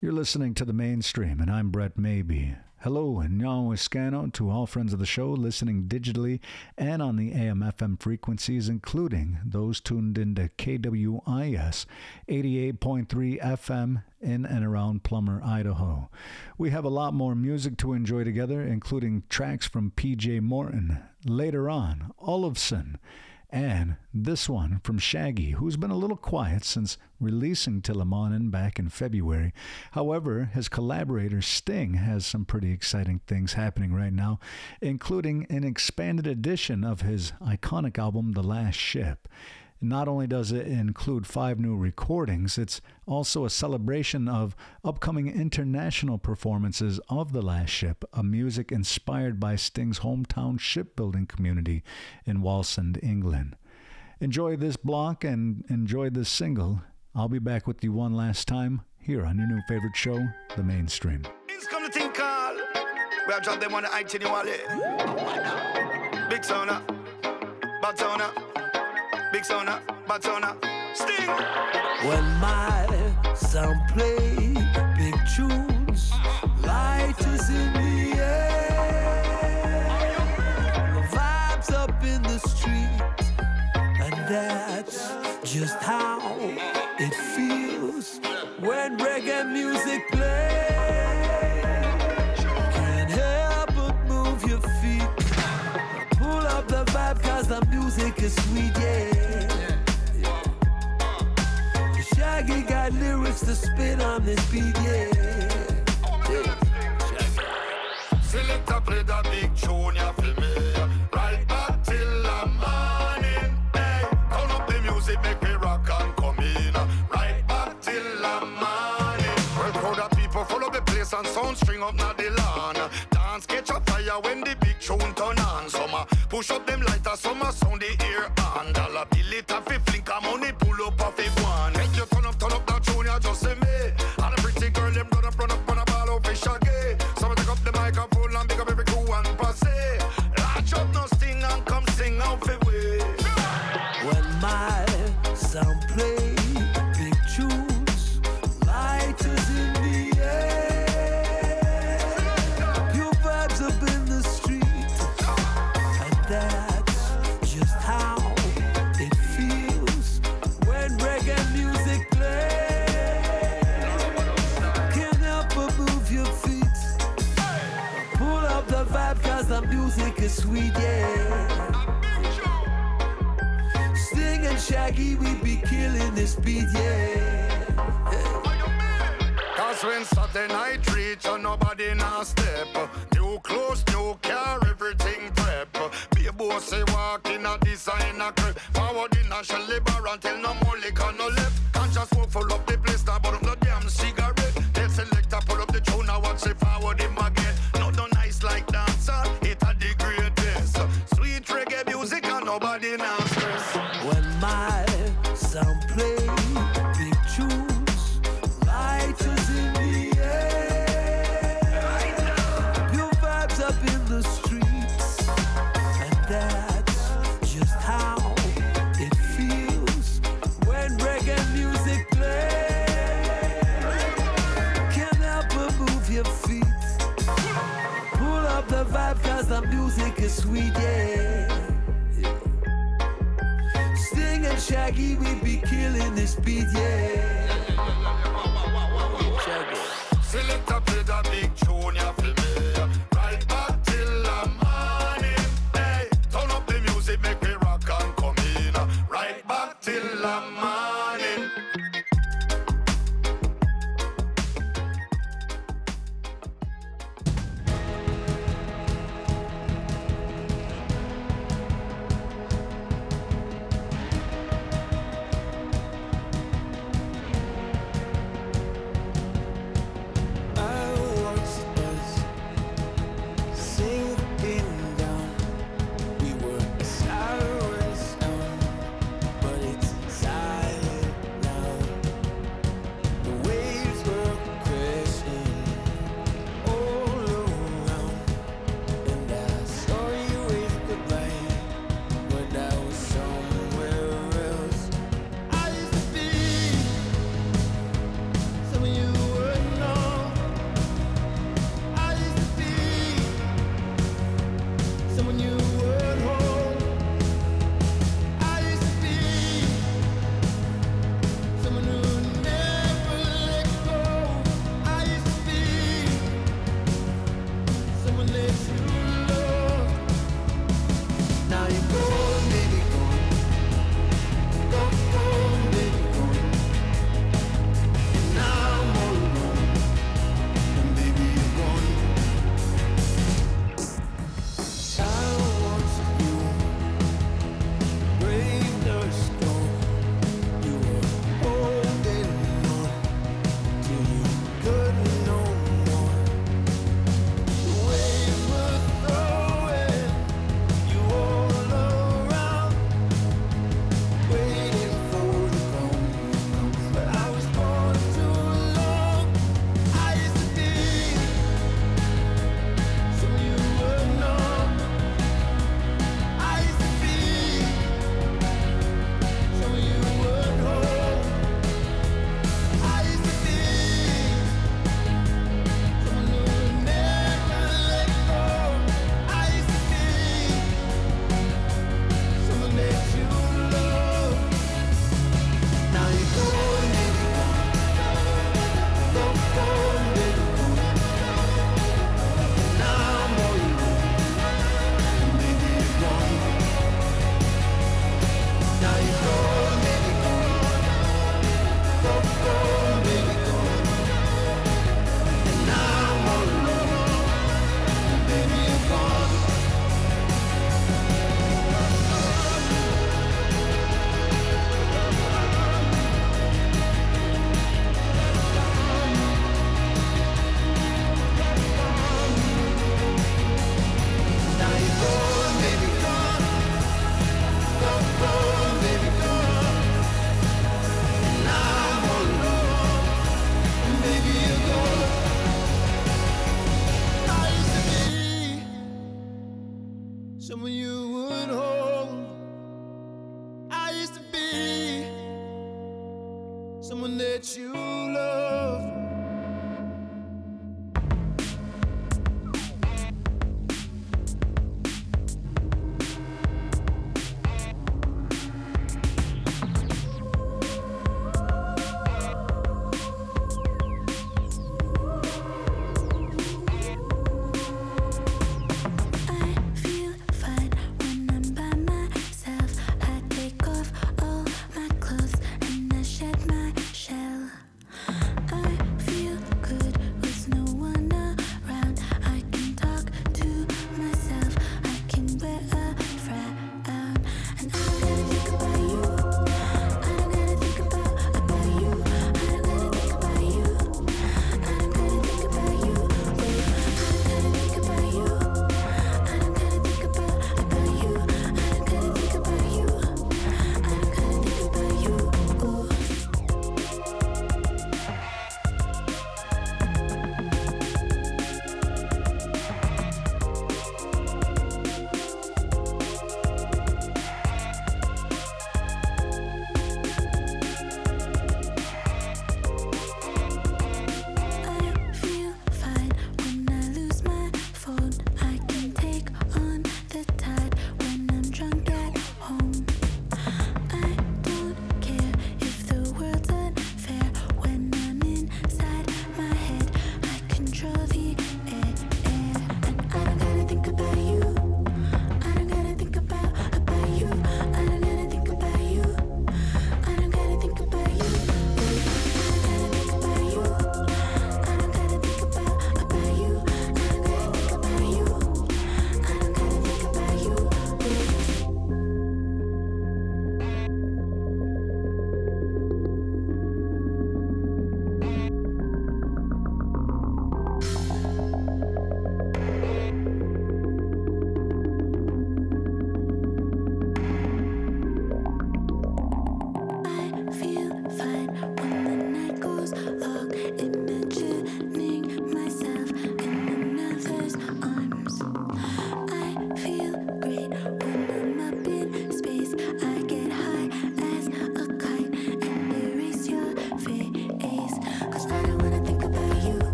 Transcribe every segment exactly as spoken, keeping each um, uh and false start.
You're listening to The Mainstream, and I'm Brett Maybe. Hello and Nyawiskano to all friends of the show listening digitally and on the A M F M frequencies, including those tuned into K W I S eighty-eight point three F M in and around Plummer, Idaho. We have a lot more music to enjoy together, including tracks from P J Morton, later on, Olufsen, and this one from Shaggy, who's been a little quiet since releasing Tillamanen back in February. However, his collaborator Sting has some pretty exciting things happening right now, including an expanded edition of his iconic album, The Last Ship. Not only does it include five new recordings, it's also a celebration of upcoming international performances of The Last Ship, a music inspired by Sting's hometown shipbuilding community in Wallsend, England. Enjoy this block and enjoy this single. I'll be back with you one last time here on your new favorite show, The Mainstream. It's come to think call. We have dropped them on the itinerary. Big sauna, bad sauna. Big sauna, bad sauna, Sting. When my sound play big tunes, light is in the air, the vibes up in the street, and that's just how it feels when reggae music plays. Can't help but move your feet, pull up the vibe 'cause the music is sweet, yeah. Shaggy got lyrics to spit on this beat, yeah. yeah. Select a play the big tune, you feel me? Right back till the morning. Hey, turn up the music, make me rock and come in. Right back till the morning. Well, crowd of people follow the place and sound string up now the lawn. Dance catch a fire when the big tune turn on. Some push up them lighter, some sound the ear on. Dollar bill it off, fling a money pull up off it one. Make you turn up, turn up that tune, you just say me. And a pretty girl, them run up, run up, run up all over Shaggy. Some take up the microphone and pick up every crew and passe. Latch up no sting and come sing out for way. When my sound play big tunes, lighters in the air, pure vibes up in the street, and that's just how it feels when reggae music plays. Can't help but move your feet, pull up the vibe 'cause the music is sweet, yeah. Sting and Shaggy, we be killing this beat, yeah. Cause when Saturday night reach, and nobody now step. New clothes, new car, everything prep. Be a boss, say walk in a designer crib. Forward in a Shelly bar until no more liquor no left. Can't just walk full up the place, now but up no damn cigarette. Tell selector, pull up the tune, now watch say forward in my get. Not no nice like dancer, it a the greatest. Sweet reggae music and nobody now stress. When my sound play big tunes, lighters in the air, pure vibes up in the streets, and that's just how it feels when reggae music plays. Can't help but move your feet, pull up the vibe 'cause the music is sweet, yeah. Sting and Shaggy, we be killing this beat, yeah. Select a play the big tune, you feel me? Right back till the morning. Hey, turn up the music, make me rock and come in. Right back till the morning.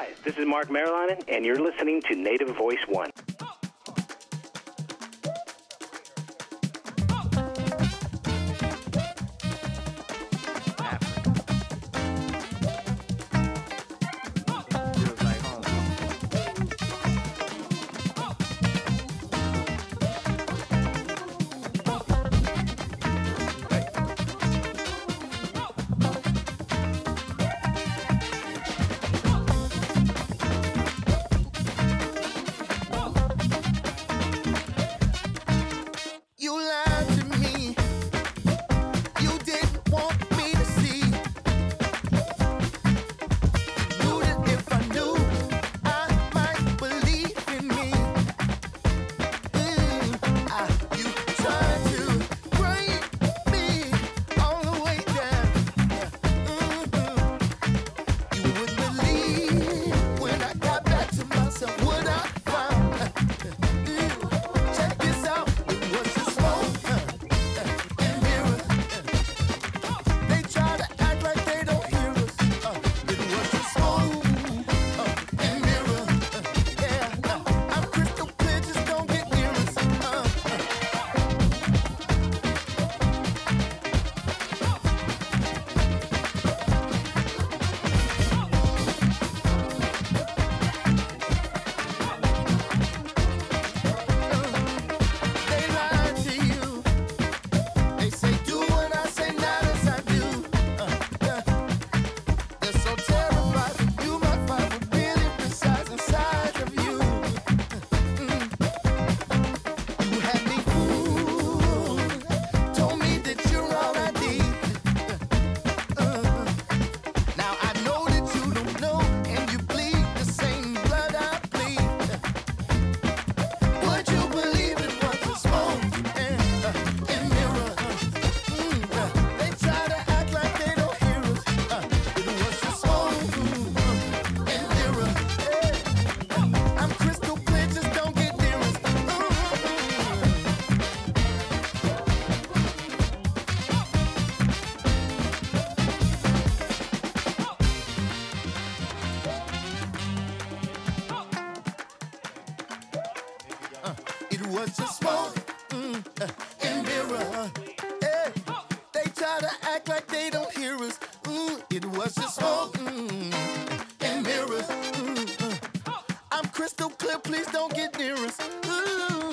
Hi, this is Mark Marilanen, and you're listening to Native Voice One. was just smoke mm, uh, and mirror. Hey, they try to act like they don't hear us. Mm, it was just smoke mm, and mirrors. Mm, uh. I'm crystal clear, please don't get near us. Ooh,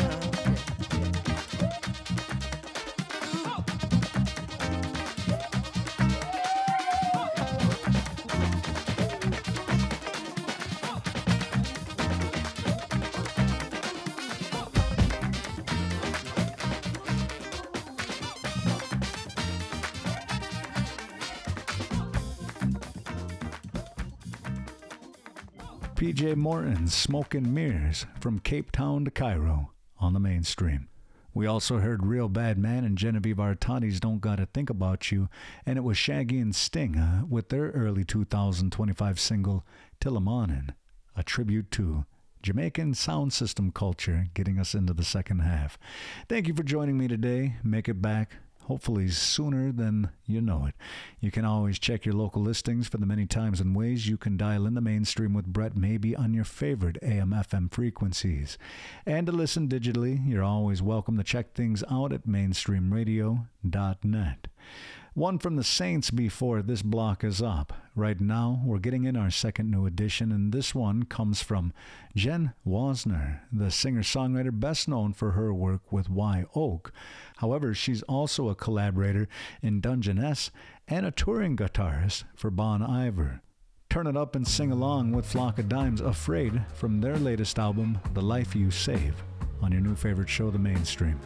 P J Morton's Smoke and Mirrors from Cape Town to Cairo on the mainstream. We also heard Real Bad Man and Genevieve Artani's Don't Gotta Think About You, and it was Shaggy and Sting uh, with their early two thousand twenty-five single Till I'm Awnin', a tribute to Jamaican sound system culture, getting us into the second half. Thank you for joining me today. Make it back hopefully sooner than you know it. You can always check your local listings for the many times and ways you can dial in the mainstream with Brett Maybe on your favorite A M F M frequencies. And to listen digitally, you're always welcome to check things out at mainstream radio dot net. One from the Saints before this block is up. Right now, we're getting in our second new edition, and this one comes from Jen Wasner, the singer-songwriter best known for her work with Wye Oak. However, she's also a collaborator in Dungeness and a touring guitarist for Bon Iver. Turn it up and sing along with Flock of Dimes, Afraid, from their latest album, The Life You Save, on your new favorite show, The Mainstream.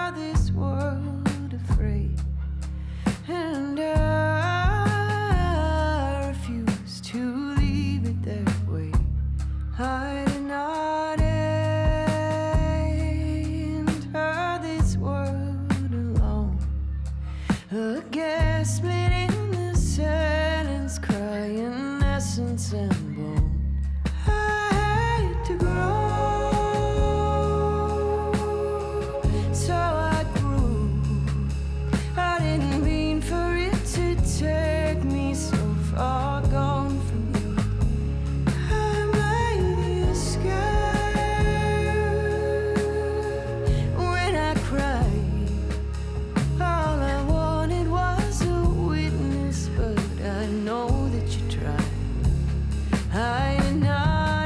And I flesh and bone. I had to grow, so I grew. I didn't mean for it to take me so far gone from you. I made you scared when I cried. All I wanted was a witness, but I know that you tried. I did not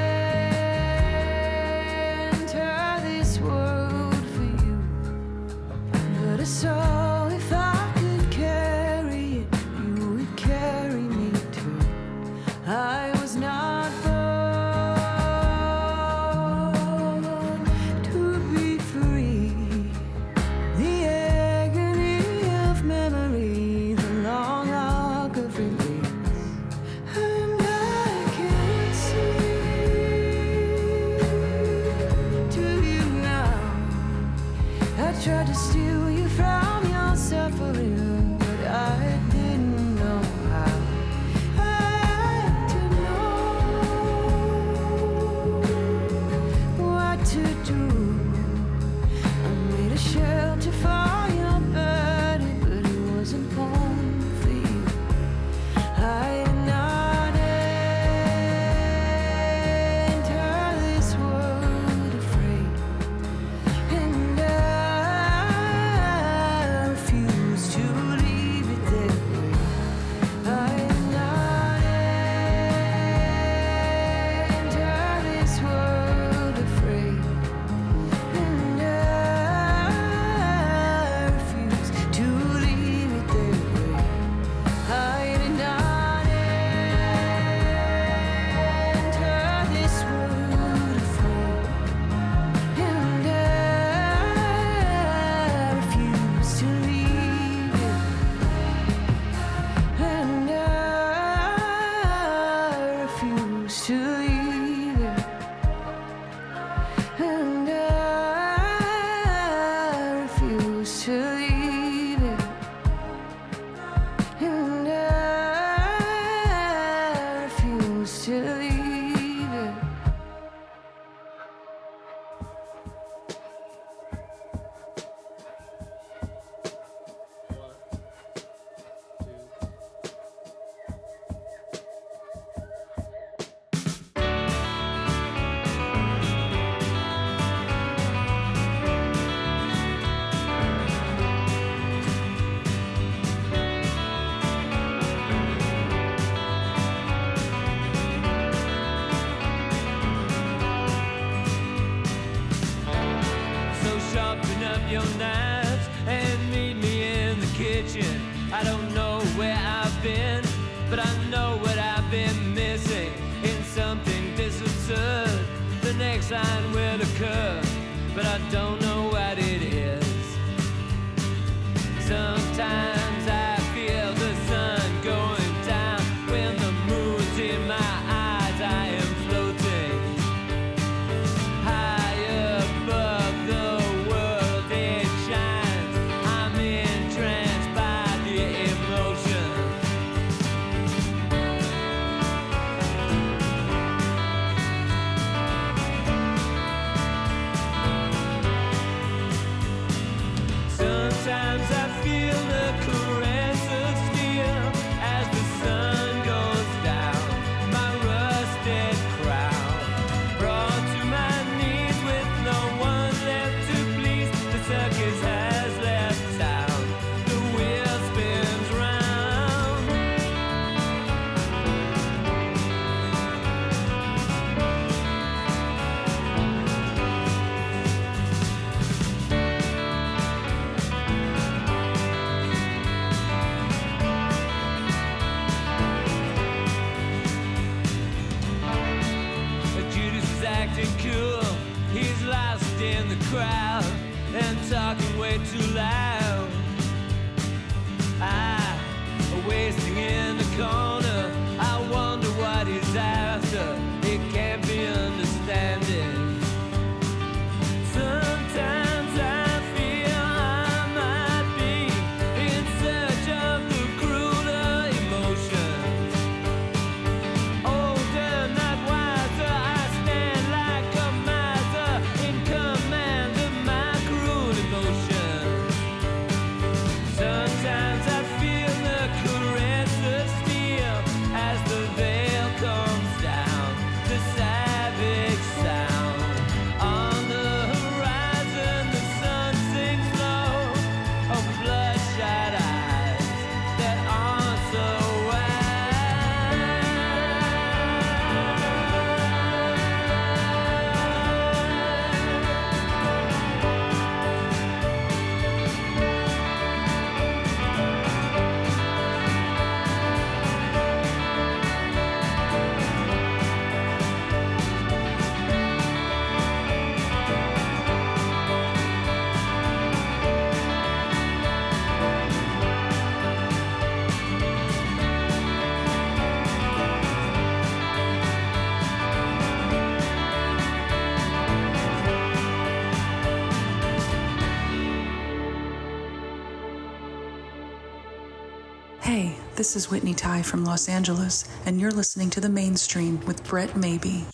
enter this world for you, but I saw if I could carry it, you would carry me too. I was not born to be free. The agony of memory, the long arc of release, and I can't see to you now. I tried to steal you from your suffering, but I didn't know how. I had to know what to do. I made a shelter for your burden, but it wasn't home for you. I did not enter this world afraid, and I refuse to leave it that way. I did not enter this world afraid, and I refuse to leave it that way. I did not enter this world afraid, and I refuse to leave it, and I refuse to leave it, and I refuse to leave it, and I refuse to leave it. So sharpen up your knives and meet me in the kitchen. I don't know where I've been, but I know what I've been missing. In something this absurd, the next line will occur, but I don't know what it is. Sometimes I feel the sun going down. When the moon's in my eyes, I am floating high above the world. It shines. I'm entranced by the emotion. Sometimes I feel the caress of steel as the sun goes down. My rusted crown brought to my knees with no one left to please. The circus has left town. The wheel spins round. Judas is acting cool. He's lost in the crowd and talking way too loud. I, wasting in the corner, I wonder what he's after. It can't be understanding. Sometimes I feel I might be in search of the crueler emotion. Oh, This is Whitney Ty from Los Angeles, and you're listening to The Mainstream with Brett Maybe.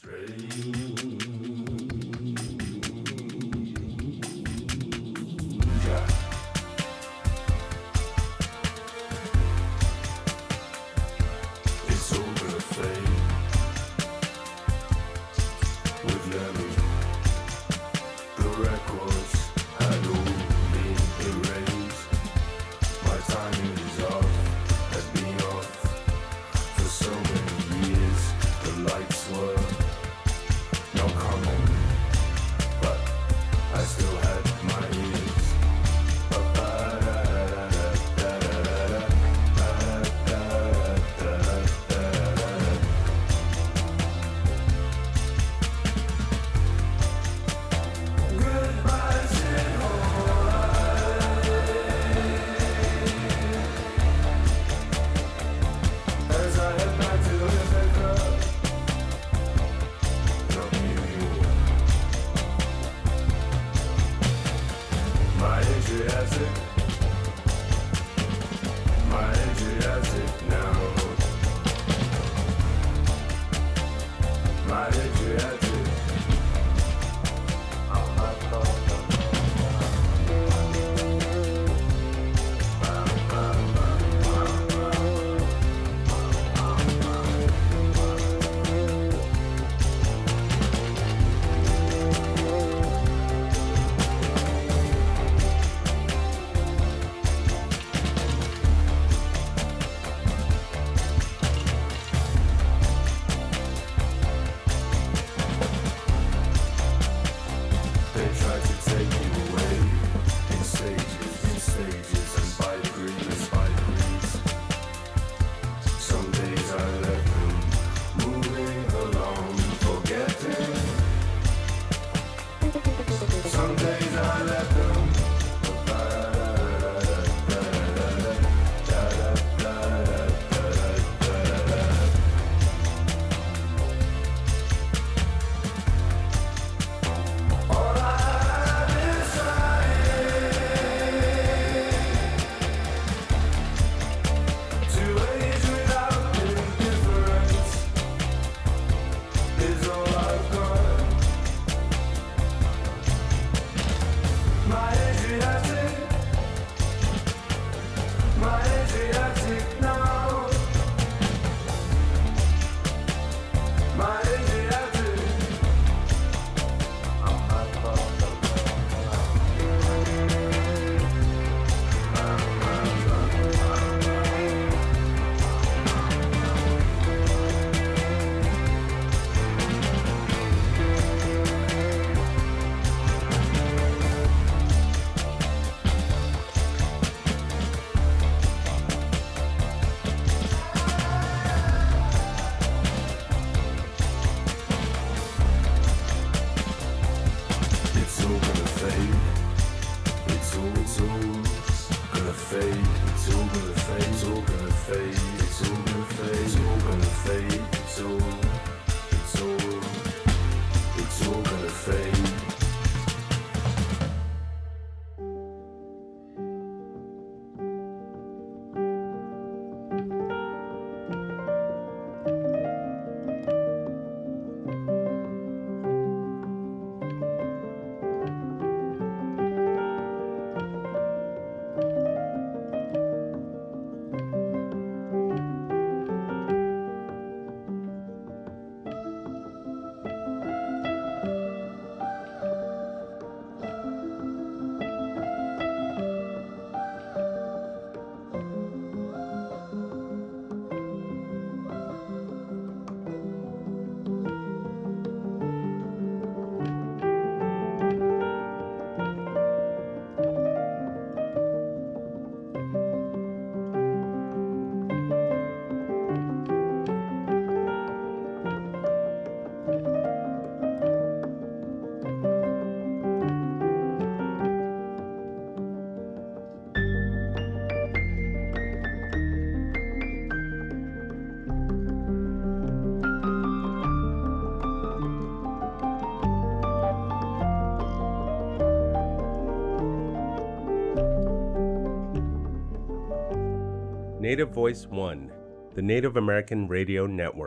Native Voice One, the Native American Radio Network.